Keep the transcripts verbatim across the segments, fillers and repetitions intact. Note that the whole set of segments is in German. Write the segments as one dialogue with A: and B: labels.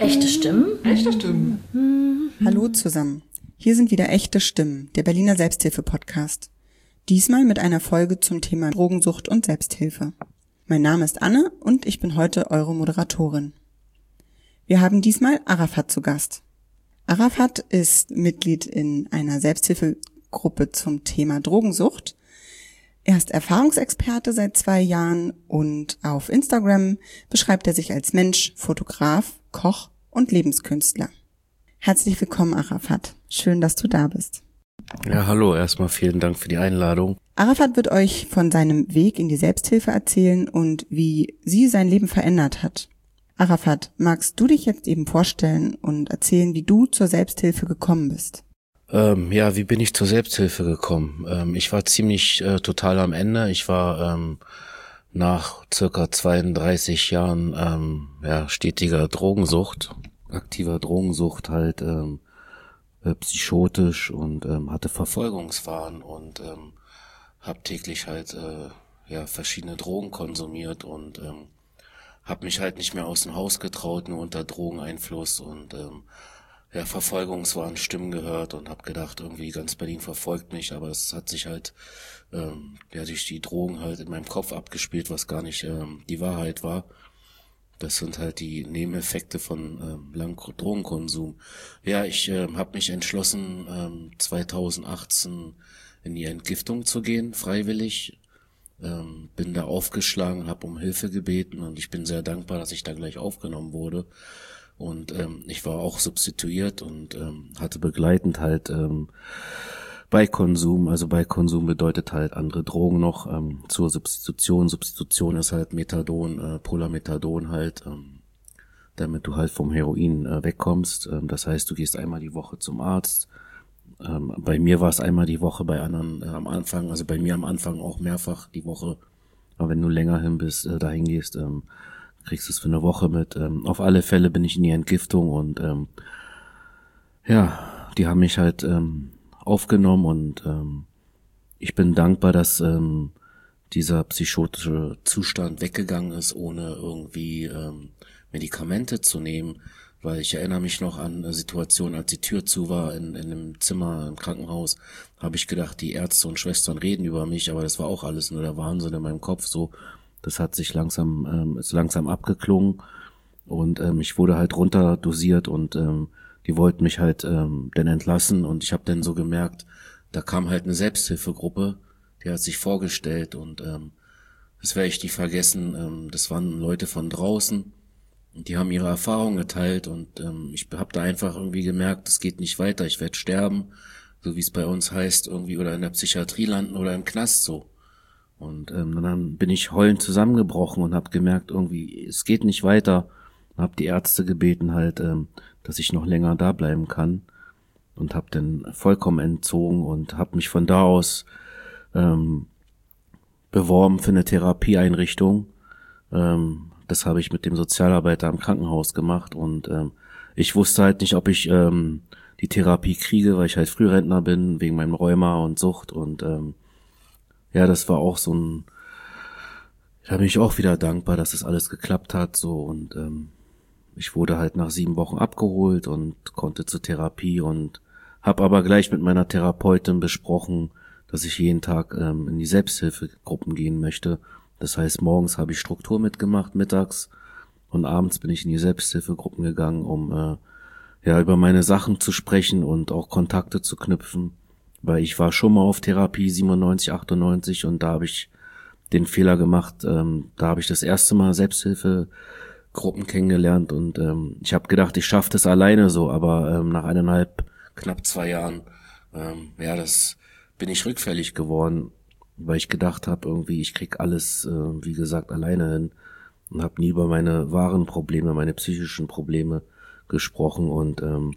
A: Echte Stimmen?
B: Echte Stimmen.
C: Hallo zusammen. Hier sind wieder Echte Stimmen, der Berliner Selbsthilfe-Podcast. Diesmal mit einer Folge zum Thema Drogensucht und Selbsthilfe. Mein Name ist Anne und ich bin heute eure Moderatorin. Wir haben diesmal Arafat zu Gast. Arafat ist Mitglied in einer Selbsthilfegruppe zum Thema Drogensucht. Er ist Erfahrungsexperte seit zwei Jahren und auf Instagram beschreibt er sich als Mensch, Fotograf, Koch und Lebenskünstler. Herzlich willkommen, Arafat. Schön, dass du da bist.
D: Ja, hallo. Erstmal vielen Dank für die Einladung.
C: Arafat wird euch von seinem Weg in die Selbsthilfe erzählen und wie sie sein Leben verändert hat. Arafat, magst du dich jetzt eben vorstellen und erzählen, wie du zur Selbsthilfe gekommen bist?
D: Ähm, ja, wie bin ich zur Selbsthilfe gekommen? Ähm, ich war ziemlich äh, total am Ende. Ich war ähm, nach circa zweiunddreißig Jahren ähm, ja, stetiger Drogensucht, aktiver Drogensucht halt ähm, äh, psychotisch und ähm, hatte Verfolgungswahn und ähm, habe täglich halt äh, ja verschiedene Drogen konsumiert und ähm, habe mich halt nicht mehr aus dem Haus getraut, nur unter Drogeneinfluss und ähm, ja, Verfolgungswahn, Stimmen gehört und habe gedacht, irgendwie ganz Berlin verfolgt mich, aber es hat sich halt ähm, ja durch die Drogen halt in meinem Kopf abgespielt, was gar nicht ähm, die Wahrheit war. Das sind halt die Nebeneffekte von ähm, langem Drogenkonsum. Ja, ich äh, habe mich entschlossen, ähm, zweitausendachtzehn in die Entgiftung zu gehen, freiwillig. Ähm, bin da aufgeschlagen, habe um Hilfe gebeten und ich bin sehr dankbar, dass ich da gleich aufgenommen wurde. Und ähm, ich war auch substituiert und ähm, hatte begleitend halt ähm, bei Konsum, also bei Konsum bedeutet halt andere Drogen noch ähm, zur Substitution. Substitution ist halt Methadon, äh, Polamethadon halt, ähm, damit du halt vom Heroin äh, wegkommst. Ähm, das heißt, du gehst einmal die Woche zum Arzt. Ähm, bei mir war es einmal die Woche, bei anderen äh, am Anfang, also bei mir am Anfang auch mehrfach die Woche. Aber wenn du länger hin bist, äh, dahin gehst, ähm, kriegst du es für eine Woche mit. Ähm, auf alle Fälle bin ich in die Entgiftung und ähm, ja, die haben mich halt ähm, aufgenommen und ähm, ich bin dankbar, dass ähm, dieser psychotische Zustand weggegangen ist, ohne irgendwie ähm, Medikamente zu nehmen, weil ich erinnere mich noch an eine Situation, als die Tür zu war in, in einem Zimmer im Krankenhaus, habe ich gedacht, die Ärzte und Schwestern reden über mich, aber das war auch alles nur der Wahnsinn in meinem Kopf so. Das hat sich langsam, ähm, ist langsam abgeklungen und ähm, ich wurde halt runter dosiert und ähm, die wollten mich halt ähm, dann entlassen und ich habe dann so gemerkt, da kam halt eine Selbsthilfegruppe, die hat sich vorgestellt und ähm, das werde ich nie vergessen, ähm, das waren Leute von draußen und die haben ihre Erfahrungen geteilt und ähm, ich habe da einfach irgendwie gemerkt, es geht nicht weiter, ich werde sterben, so wie es bei uns heißt, irgendwie oder in der Psychiatrie landen oder im Knast so. Und ähm, dann bin ich heulend zusammengebrochen und habe gemerkt, irgendwie, es geht nicht weiter. Und habe die Ärzte gebeten halt, ähm, dass ich noch länger da bleiben kann. Und habe dann vollkommen entzogen und habe mich von da aus ähm, beworben für eine Therapieeinrichtung. Ähm, das habe ich mit dem Sozialarbeiter im Krankenhaus gemacht. Und ähm, ich wusste halt nicht, ob ich ähm, die Therapie kriege, weil ich halt Frührentner bin, wegen meinem Rheuma und Sucht und ähm, ja, das war auch so ein, da bin ich auch wieder dankbar, dass das alles geklappt hat, so, und ähm, ich wurde halt nach sieben Wochen abgeholt und konnte zur Therapie und habe aber gleich mit meiner Therapeutin besprochen, dass ich jeden Tag ähm, in die Selbsthilfegruppen gehen möchte. Das heißt, morgens habe ich Struktur mitgemacht, mittags und abends bin ich in die Selbsthilfegruppen gegangen, um äh, ja über meine Sachen zu sprechen und auch Kontakte zu knüpfen. Weil ich war schon mal auf Therapie siebenundneunzig, achtundneunzig und da habe ich den Fehler gemacht, ähm, da habe ich das erste Mal Selbsthilfegruppen kennengelernt und ähm, ich habe gedacht, ich schaffe das alleine so, aber ähm, nach eineinhalb, knapp zwei Jahren, ähm, ja, das bin ich rückfällig geworden, weil ich gedacht habe, irgendwie, ich krieg alles, äh, wie gesagt, alleine hin und habe nie über meine wahren Probleme, meine psychischen Probleme gesprochen und ähm,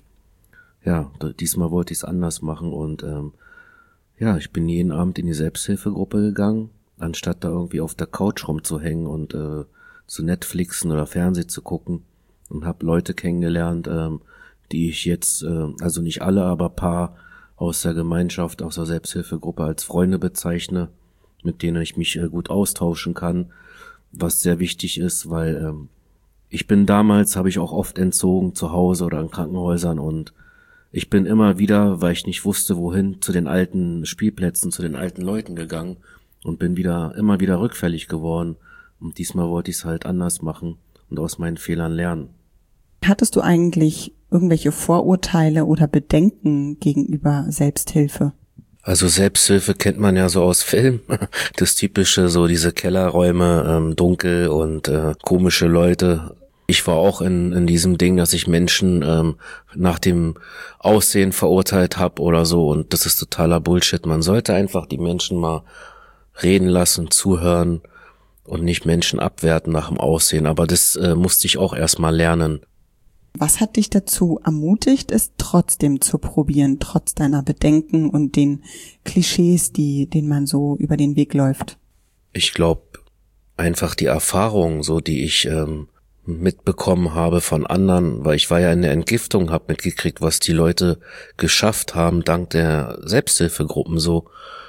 D: ja, diesmal wollte ich es anders machen und ähm, ja, ich bin jeden Abend in die Selbsthilfegruppe gegangen, anstatt da irgendwie auf der Couch rumzuhängen und äh, zu Netflixen oder Fernsehen zu gucken und habe Leute kennengelernt, ähm, die ich jetzt, äh, also nicht alle, aber paar aus der Gemeinschaft, aus der Selbsthilfegruppe als Freunde bezeichne, mit denen ich mich äh, gut austauschen kann, was sehr wichtig ist, weil ähm, Ich bin damals, habe ich auch oft entzogen zu Hause oder in Krankenhäusern und ich bin immer wieder, weil ich nicht wusste, wohin, zu den alten Spielplätzen, zu den alten Leuten gegangen und bin wieder, immer wieder rückfällig geworden. Und diesmal wollte ich es halt anders machen und aus meinen Fehlern lernen.
C: Hattest du eigentlich irgendwelche Vorurteile oder Bedenken gegenüber Selbsthilfe?
D: Also Selbsthilfe kennt man ja so aus Film. Das typische, so diese Kellerräume, ähm, dunkel und äh, komische Leute. Ich war auch in in diesem Ding, dass ich Menschen ähm, nach dem Aussehen verurteilt habe oder so und das ist totaler Bullshit. Man sollte einfach die Menschen mal reden lassen, zuhören und nicht Menschen abwerten nach dem Aussehen. Aber das äh, musste ich auch erstmal lernen.
C: Was hat dich dazu ermutigt, es trotzdem zu probieren, trotz deiner Bedenken und den Klischees, die denen man so über den Weg läuft?
D: Ich glaube einfach die Erfahrung, so die ich ähm, mitbekommen habe von anderen, weil ich war ja in der Entgiftung, habe mitgekriegt, was die Leute geschafft haben dank der Selbsthilfegruppen so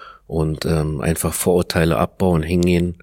D: und ähm, einfach Vorurteile abbauen, hingehen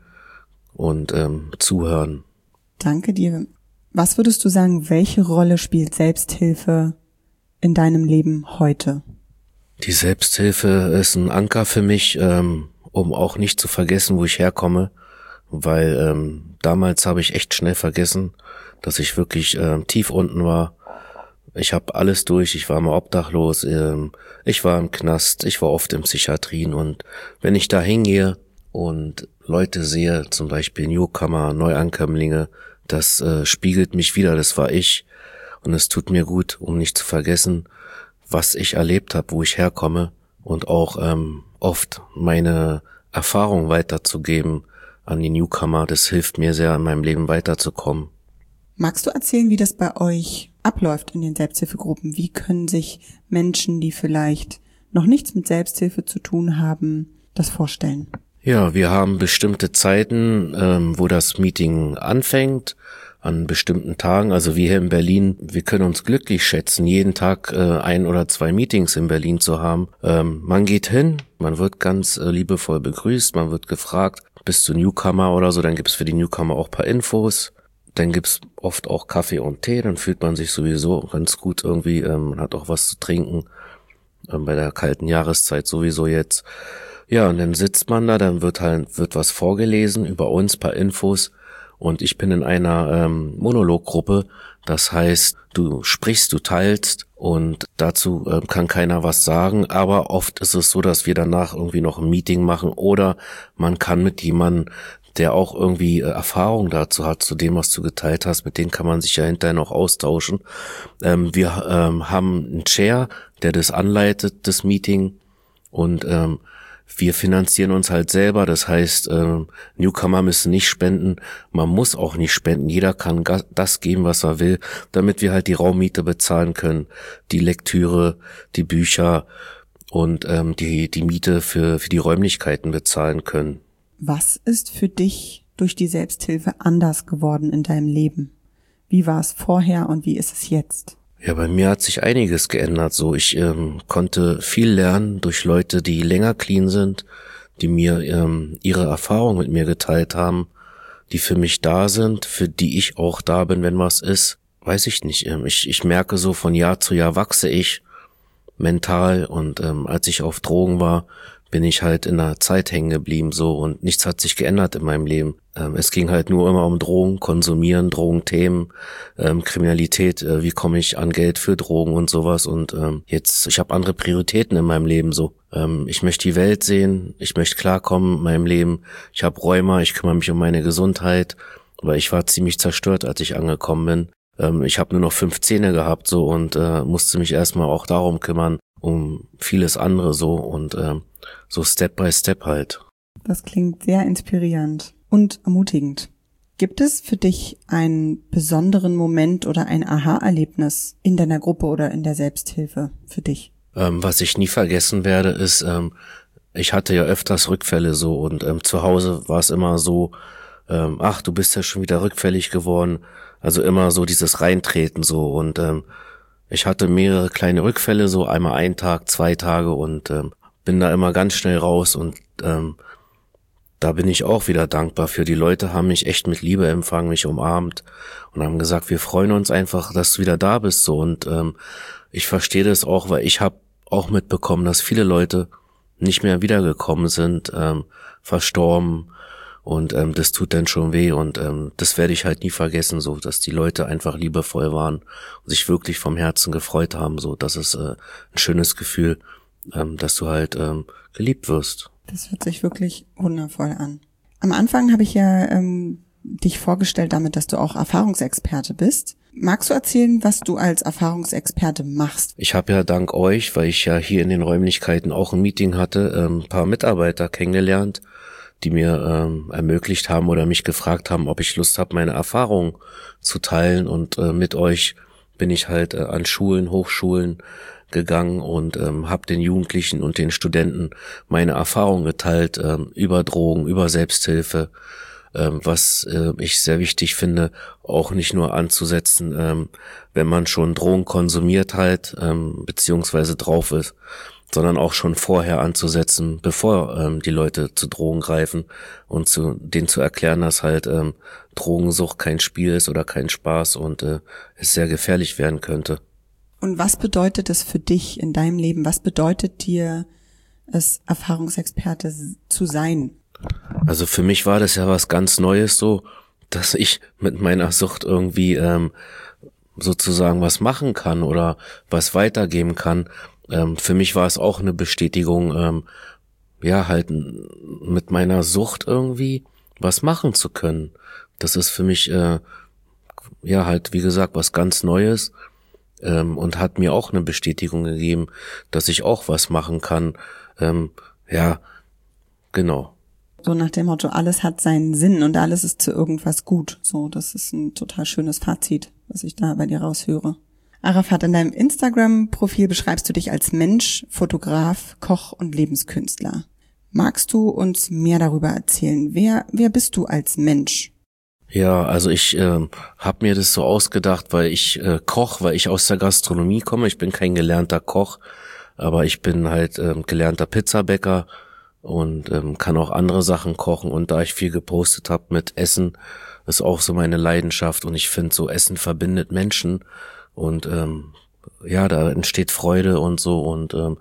D: und ähm, zuhören.
C: Danke dir. Was würdest du sagen, welche Rolle spielt Selbsthilfe in deinem Leben heute?
D: Die Selbsthilfe ist ein Anker für mich, ähm, um auch nicht zu vergessen, wo ich herkomme, weil ähm, damals habe ich echt schnell vergessen, dass ich wirklich ähm, tief unten war. Ich habe alles durch, ich war mal obdachlos, ähm, ich war im Knast, ich war oft in Psychiatrien und wenn ich da hingehe und Leute sehe, zum Beispiel Newcomer, Neuankömmlinge, das äh, spiegelt mich wieder, das war ich und es tut mir gut, um nicht zu vergessen, was ich erlebt habe, wo ich herkomme und auch ähm, oft meine Erfahrung weiterzugeben an die Newcomer. Das hilft mir sehr, in meinem Leben weiterzukommen.
C: Magst du erzählen, wie das bei euch abläuft in den Selbsthilfegruppen? Wie können sich Menschen, die vielleicht noch nichts mit Selbsthilfe zu tun haben, das vorstellen?
D: Ja, wir haben bestimmte Zeiten, ähm, wo das Meeting anfängt, an bestimmten Tagen. Also wir hier in Berlin, wir können uns glücklich schätzen, jeden Tag äh, ein oder zwei Meetings in Berlin zu haben. Ähm, man geht hin, man wird ganz äh, liebevoll begrüßt, man wird gefragt, bist du Newcomer oder so, dann gibt's für die Newcomer auch ein paar Infos. Dann gibt's oft auch Kaffee und Tee, dann fühlt man sich sowieso ganz gut irgendwie, ähm, man hat auch was zu trinken, ähm, bei der kalten Jahreszeit sowieso jetzt. Ja, und dann sitzt man da, dann wird halt wird was vorgelesen über uns, paar Infos und ich bin in einer ähm, Monologgruppe, das heißt, du sprichst, du teilst und dazu ähm, kann keiner was sagen, aber oft ist es so, dass wir danach irgendwie noch ein Meeting machen oder man kann mit jemandem, der auch irgendwie äh, Erfahrung dazu hat, zu dem, was du geteilt hast, mit denen kann man sich ja hinterher noch austauschen. Ähm, wir ähm, haben einen Chair, der das anleitet, das Meeting und ähm, wir finanzieren uns halt selber, das heißt, äh, Newcomer müssen nicht spenden, man muss auch nicht spenden, jeder kann ga- das geben, was er will, damit wir halt die Raummiete bezahlen können, die Lektüre, die Bücher und ähm, die die Miete für für die Räumlichkeiten bezahlen können.
C: Was ist für dich durch die Selbsthilfe anders geworden in deinem Leben? Wie war es vorher und wie ist es jetzt?
D: Ja, bei mir hat sich einiges geändert. So, ich ähm, konnte viel lernen durch Leute, die länger clean sind, die mir ähm, ihre Erfahrung mit mir geteilt haben, die für mich da sind, für die ich auch da bin, wenn was ist. Weiß ich nicht. Ähm, ich ich merke so, von Jahr zu Jahr wachse ich mental und ähm, als ich auf Drogen war, bin ich halt in der Zeit hängen geblieben so und nichts hat sich geändert in meinem Leben. Ähm, es ging halt nur immer um Drogen, Konsumieren, Drogenthemen, ähm, Kriminalität, äh, wie komme ich an Geld für Drogen und sowas und ähm, jetzt, ich habe andere Prioritäten in meinem Leben so. Ähm, ich möchte die Welt sehen, ich möchte klarkommen in meinem Leben, ich habe Rheuma, ich kümmere mich um meine Gesundheit, weil ich war ziemlich zerstört, als ich angekommen bin. Ähm, ich habe nur noch fünf Zähne gehabt so und äh, musste mich erstmal auch darum kümmern, um vieles andere so und ähm, so Step by Step halt.
C: Das klingt sehr inspirierend und ermutigend. Gibt es für dich einen besonderen Moment oder ein Aha-Erlebnis in deiner Gruppe oder in der Selbsthilfe für dich?
D: Ähm, was ich nie vergessen werde, ist, ähm, ich hatte ja öfters Rückfälle so und ähm, zu Hause war es immer so, ähm, ach, du bist ja schon wieder rückfällig geworden. Also immer so dieses Reintreten so und ähm, ich hatte mehrere kleine Rückfälle, so einmal ein Tag, zwei Tage und ähm, bin da immer ganz schnell raus und ähm, da bin ich auch wieder dankbar für. Die Leute haben mich echt mit Liebe empfangen, mich umarmt und haben gesagt, wir freuen uns einfach, dass du wieder da bist. So, und ähm, ich verstehe das auch, weil ich habe auch mitbekommen, dass viele Leute nicht mehr wiedergekommen sind, ähm, verstorben. Und ähm, das tut dann schon weh und ähm, das werde ich halt nie vergessen, so dass die Leute einfach liebevoll waren und sich wirklich vom Herzen gefreut haben. So, das ist äh, ein schönes Gefühl, ähm, dass du halt ähm, geliebt wirst.
C: Das hört sich wirklich wundervoll an. Am Anfang habe ich ja ähm, dich vorgestellt damit, dass du auch Erfahrungsexperte bist. Magst du erzählen, was du als Erfahrungsexperte machst?
D: Ich habe ja dank euch, weil ich ja hier in den Räumlichkeiten auch ein Meeting hatte, ähm, ein paar Mitarbeiter kennengelernt, die mir ähm, ermöglicht haben oder mich gefragt haben, ob ich Lust habe, meine Erfahrungen zu teilen. Und äh, mit euch bin ich halt äh, an Schulen, Hochschulen gegangen und ähm, habe den Jugendlichen und den Studenten meine Erfahrungen geteilt ähm, über Drogen, über Selbsthilfe, ähm, was äh, ich sehr wichtig finde, auch nicht nur anzusetzen, ähm, wenn man schon Drogen konsumiert halt, ähm, beziehungsweise drauf ist, sondern auch schon vorher anzusetzen, bevor ähm, die Leute zu Drogen greifen und zu denen zu erklären, dass halt ähm, Drogensucht kein Spiel ist oder kein Spaß und äh, es sehr gefährlich werden könnte.
C: Und was bedeutet es für dich in deinem Leben? Was bedeutet dir es, Erfahrungsexperte zu sein?
D: Also für mich war das ja was ganz Neues so, dass ich mit meiner Sucht irgendwie ähm, sozusagen was machen kann oder was weitergeben kann. Ähm, für mich war es auch eine Bestätigung, ähm, ja, halt mit meiner Sucht irgendwie was machen zu können. Das ist für mich, äh, ja, halt, wie gesagt, was ganz Neues ähm, und hat mir auch eine Bestätigung gegeben, dass ich auch was machen kann. Ähm, ja, genau.
C: So nach dem Motto, alles hat seinen Sinn und alles ist zu irgendwas gut. So, das ist ein total schönes Fazit, was ich da bei dir raushöre. Arafat, in deinem Instagram-Profil beschreibst du dich als Mensch, Fotograf, Koch und Lebenskünstler. Magst du uns mehr darüber erzählen? Wer, wer bist du als Mensch?
D: Ja, also ich äh, habe mir das so ausgedacht, weil ich äh, Koch, weil ich aus der Gastronomie komme. Ich bin kein gelernter Koch, aber ich bin halt äh, gelernter Pizzabäcker und ähm, kann auch andere Sachen kochen. Und da ich viel gepostet habe mit Essen, ist auch so meine Leidenschaft. Und ich finde, so Essen verbindet Menschen. Und ähm, ja, da entsteht Freude und so und ähm,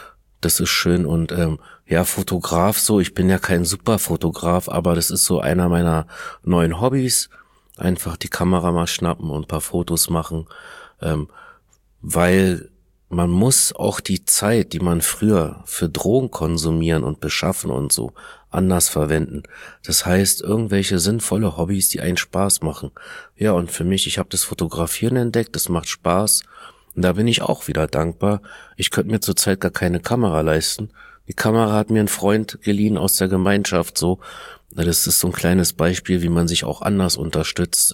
D: das ist schön. Und ähm, ja, Fotograf so, ich bin ja kein Superfotograf, aber das ist so einer meiner neuen Hobbys. Einfach die Kamera mal schnappen und ein paar Fotos machen, ähm, weil man muss auch die Zeit, die man früher für Drogen konsumieren und beschaffen und so, anders verwenden. Das heißt, irgendwelche sinnvolle Hobbys, die einen Spaß machen. Ja, und für mich, ich habe das Fotografieren entdeckt, das macht Spaß. Und da bin ich auch wieder dankbar. Ich könnte mir zurzeit gar keine Kamera leisten. Die Kamera hat mir ein Freund geliehen aus der Gemeinschaft, so. Das ist so ein kleines Beispiel, wie man sich auch anders unterstützt.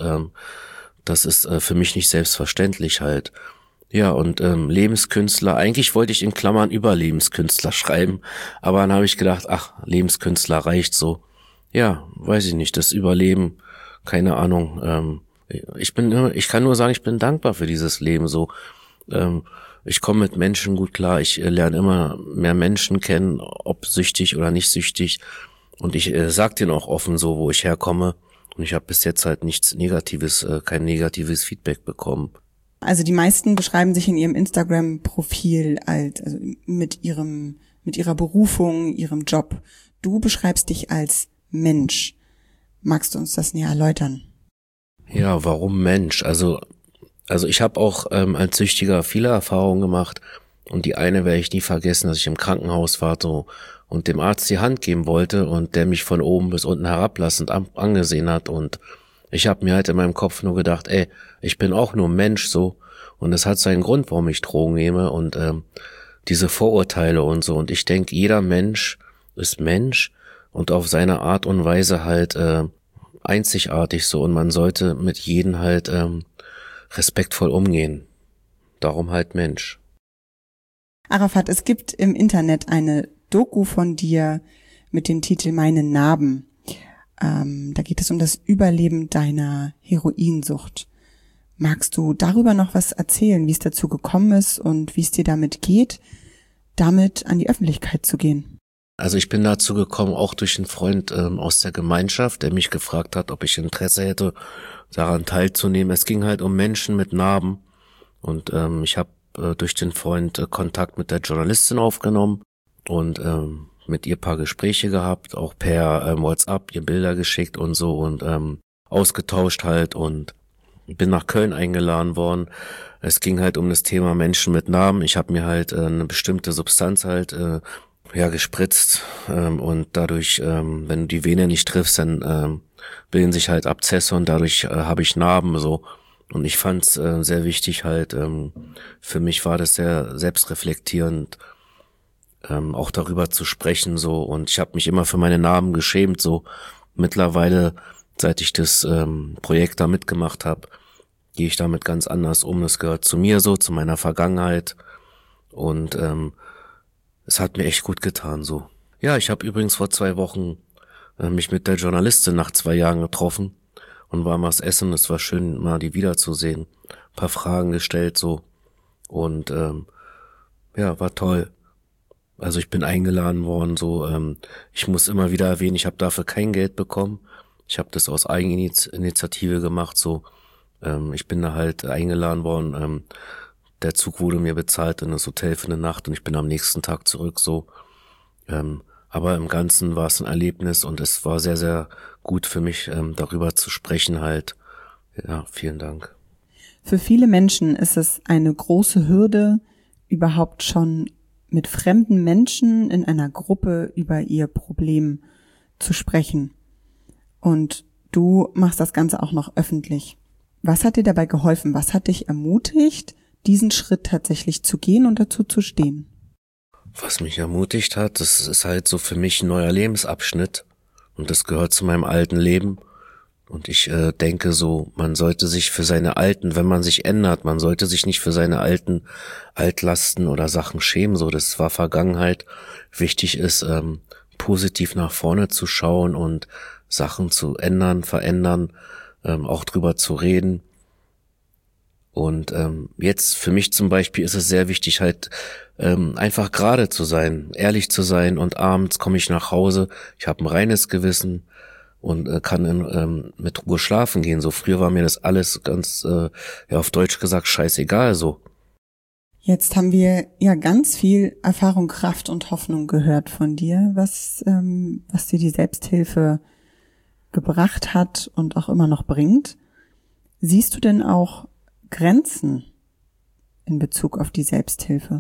D: Das ist für mich nicht selbstverständlich halt. Ja, und ähm, Lebenskünstler, eigentlich wollte ich in Klammern Überlebenskünstler schreiben, aber dann habe ich gedacht, ach, Lebenskünstler reicht so. Ja, weiß ich nicht, das Überleben, keine Ahnung. Ähm, ich bin, ich kann nur sagen, ich bin dankbar für dieses Leben so. Ähm, ich komme mit Menschen gut klar, ich äh, lerne immer mehr Menschen kennen, ob süchtig oder nicht süchtig. Und ich äh, sag denen auch offen so, wo ich herkomme. Und ich habe bis jetzt halt nichts Negatives, äh, kein negatives Feedback bekommen.
C: Also die meisten beschreiben sich in ihrem Instagram-Profil als, also mit ihrem, mit ihrer Berufung, ihrem Job. Du beschreibst dich als Mensch. Magst du uns das näher erläutern?
D: Ja, warum Mensch? Also, also ich habe auch ähm, als Süchtiger viele Erfahrungen gemacht und die eine werde ich nie vergessen, dass ich im Krankenhaus war so und dem Arzt die Hand geben wollte und der mich von oben bis unten herablassend an, angesehen hat und ich habe mir halt in meinem Kopf nur gedacht, ey, ich bin auch nur Mensch so und es hat seinen Grund, warum ich Drogen nehme und ähm, diese Vorurteile und so. Und ich denke, jeder Mensch ist Mensch und auf seine Art und Weise halt äh, einzigartig so und man sollte mit jedem halt ähm, respektvoll umgehen. Darum halt Mensch.
C: Arafat, es gibt im Internet eine Doku von dir mit dem Titel Meine Narben. Ähm, da geht es um das Überleben deiner Heroinsucht. Magst du darüber noch was erzählen, wie es dazu gekommen ist und wie es dir damit geht, damit an die Öffentlichkeit zu gehen?
D: Also ich bin dazu gekommen, auch durch einen Freund ähm, aus der Gemeinschaft, der mich gefragt hat, ob ich Interesse hätte, daran teilzunehmen. Es ging halt um Menschen mit Narben und ähm, ich habe äh, durch den Freund äh, Kontakt mit der Journalistin aufgenommen und ähm, mit ihr paar Gespräche gehabt, auch per ähm, WhatsApp ihr Bilder geschickt und so und ähm, ausgetauscht halt und bin nach Köln eingeladen worden. Es ging halt um das Thema Menschen mit Narben. Ich habe mir halt äh, eine bestimmte Substanz halt äh, ja gespritzt ähm, und dadurch, ähm, wenn du die Vene nicht triffst, dann ähm, bilden sich halt Abzesse und dadurch äh, habe ich Narben so. Und ich fand es äh, sehr wichtig halt, ähm, für mich war das sehr selbstreflektierend, ähm, auch darüber zu sprechen so. Und ich habe mich immer für meine Narben geschämt so. Mittlerweile, seit ich das ähm, Projekt da mitgemacht habe, gehe ich damit ganz anders um. Das gehört zu mir so, zu meiner Vergangenheit und ähm, es hat mir echt gut getan so. Ja, ich habe übrigens vor zwei Wochen äh, mich mit der Journalistin nach zwei Jahren getroffen und war mal was essen. Es war schön, mal die wiederzusehen. Ein paar Fragen gestellt so und ähm, ja, war toll. Also ich bin eingeladen worden so. Ähm, ich muss immer wieder erwähnen, ich habe dafür kein Geld bekommen. Ich habe das aus Eigeninitiative gemacht so. Ähm, ich bin da halt eingeladen worden. Ähm, Der Zug wurde mir bezahlt in das Hotel für eine Nacht und ich bin am nächsten Tag zurück so. Ähm, aber im Ganzen war es ein Erlebnis und es war sehr, sehr gut für mich, ähm, darüber zu sprechen halt. Ja, vielen Dank.
C: Für viele Menschen ist es eine große Hürde, überhaupt schon mit fremden Menschen in einer Gruppe über ihr Problem zu sprechen. Und du machst das Ganze auch noch öffentlich. Was hat dir dabei geholfen? Was hat dich ermutigt, diesen Schritt tatsächlich zu gehen und dazu zu stehen?
D: Was mich ermutigt hat, das ist halt so für mich ein neuer Lebensabschnitt und das gehört zu meinem alten Leben und ich äh, denke so, man sollte sich für seine alten, wenn man sich ändert, man sollte sich nicht für seine alten Altlasten oder Sachen schämen, so das war Vergangenheit. Wichtig ist, ähm, positiv nach vorne zu schauen und Sachen zu ändern, verändern, ähm, auch drüber zu reden. Und ähm, jetzt für mich zum Beispiel ist es sehr wichtig, halt ähm, einfach gerade zu sein, ehrlich zu sein und abends komme ich nach Hause, ich habe ein reines Gewissen und äh, kann in, ähm, mit Ruhe schlafen gehen. So früher war mir das alles ganz, äh, ja auf Deutsch gesagt, scheißegal so.
C: Jetzt haben wir ja ganz viel Erfahrung, Kraft und Hoffnung gehört von dir, was ähm, was dir die Selbsthilfe gebracht hat und auch immer noch bringt. Siehst du denn auch Grenzen in Bezug auf die Selbsthilfe?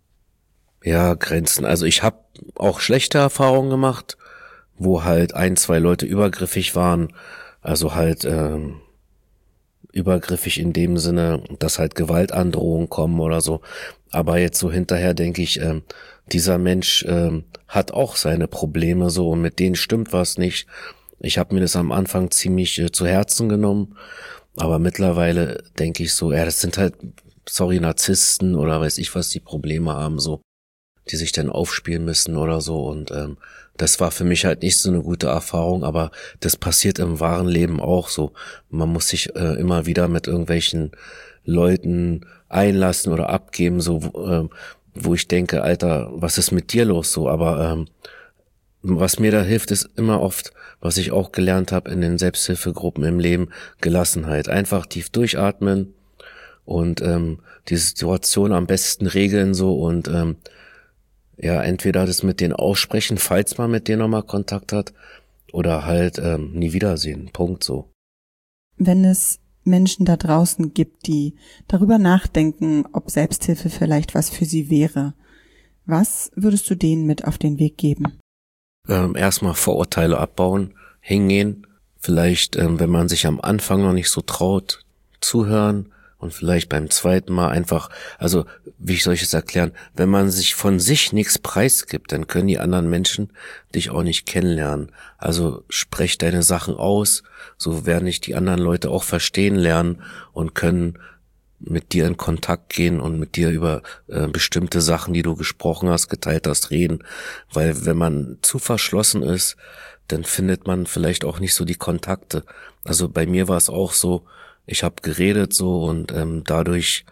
D: Ja, Grenzen. Also ich habe auch schlechte Erfahrungen gemacht, wo halt ein, zwei Leute übergriffig waren. Also halt ähm, übergriffig in dem Sinne, dass halt Gewaltandrohungen kommen oder so. Aber jetzt so hinterher denke ich, ähm, dieser Mensch ähm, hat auch seine Probleme so und mit denen stimmt was nicht. Ich habe mir das am Anfang ziemlich äh, zu Herzen genommen. Aber mittlerweile denke ich so, ja, das sind halt, sorry, Narzissten oder weiß ich was, die Probleme haben, so, die sich dann aufspielen müssen oder so. Und ähm, das war für mich halt nicht so eine gute Erfahrung, aber das passiert im wahren Leben auch so. Man muss sich äh, immer wieder mit irgendwelchen Leuten einlassen oder abgeben, so, wo, äh, wo ich denke, Alter, was ist mit dir los so? Aber ähm, was mir da hilft, ist immer oft, was ich auch gelernt habe in den Selbsthilfegruppen im Leben, Gelassenheit. Einfach tief durchatmen und ähm, die Situation am besten regeln so und ähm, ja, entweder das mit denen aussprechen, falls man mit denen nochmal Kontakt hat, oder halt ähm, nie wiedersehen. Punkt so.
C: Wenn es Menschen da draußen gibt, die darüber nachdenken, ob Selbsthilfe vielleicht was für sie wäre, was würdest du denen mit auf den Weg geben?
D: Ähm, erstmal Vorurteile abbauen, hingehen, vielleicht, ähm, wenn man sich am Anfang noch nicht so traut, zuhören und vielleicht beim zweiten Mal einfach, also wie soll ich es erklären, wenn man sich von sich nichts preisgibt, dann können die anderen Menschen dich auch nicht kennenlernen. Also sprech deine Sachen aus, so werden dich die anderen Leute auch verstehen lernen und können mit dir in Kontakt gehen und mit dir über äh, bestimmte Sachen, die du gesprochen hast, geteilt hast, reden. Weil wenn man zu verschlossen ist, dann findet man vielleicht auch nicht so die Kontakte. Also bei mir war es auch so, ich habe geredet so und ähm, dadurch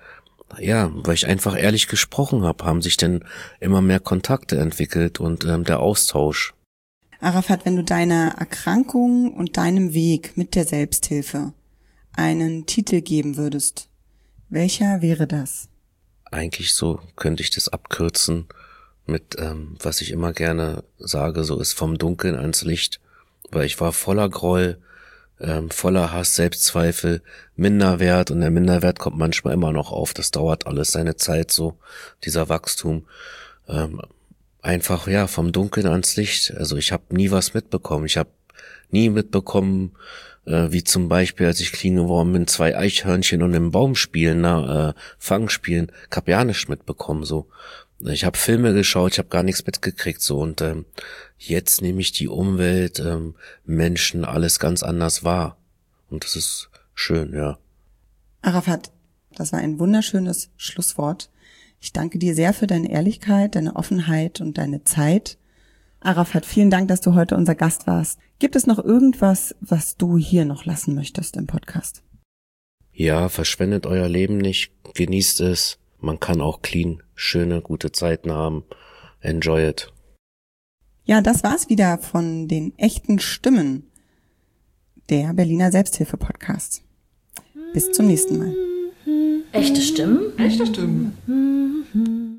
D: ja, weil ich einfach ehrlich gesprochen habe, haben sich dann immer mehr Kontakte entwickelt und ähm, der Austausch.
C: Arafat, wenn du deiner Erkrankung und deinem Weg mit der Selbsthilfe einen Titel geben würdest, welcher wäre das?
D: Eigentlich so könnte ich das abkürzen mit, ähm, was ich immer gerne sage, so ist vom Dunkeln ans Licht, weil ich war voller Groll, ähm, voller Hass, Selbstzweifel, Minderwert, und der Minderwert kommt manchmal immer noch auf, das dauert alles seine Zeit so, dieser Wachstum, ähm, einfach ja vom Dunkeln ans Licht. Also ich habe nie was mitbekommen, ich habe nie mitbekommen, äh, wie zum Beispiel, als ich klein geworden bin, zwei Eichhörnchen und im Baum spielen, na, äh, Fang spielen, ich hab ja nichts mitbekommen, so. Ich habe Filme geschaut, ich habe gar nichts mitgekriegt, so, und ähm, jetzt nehme ich die Umwelt, ähm, Menschen, alles ganz anders wahr. Und das ist schön, ja.
C: Arafat, das war ein wunderschönes Schlusswort. Ich danke dir sehr für deine Ehrlichkeit, deine Offenheit und deine Zeit. Arafat, vielen Dank, dass du heute unser Gast warst. Gibt es noch irgendwas, was du hier noch lassen möchtest im Podcast?
D: Ja, verschwendet euer Leben nicht, genießt es. Man kann auch clean, schöne, gute Zeiten haben. Enjoy it.
C: Ja, das war's wieder von den echten Stimmen der Berliner Selbsthilfe-Podcast. Bis zum nächsten Mal.
B: Echte Stimmen?
A: Echte Stimmen.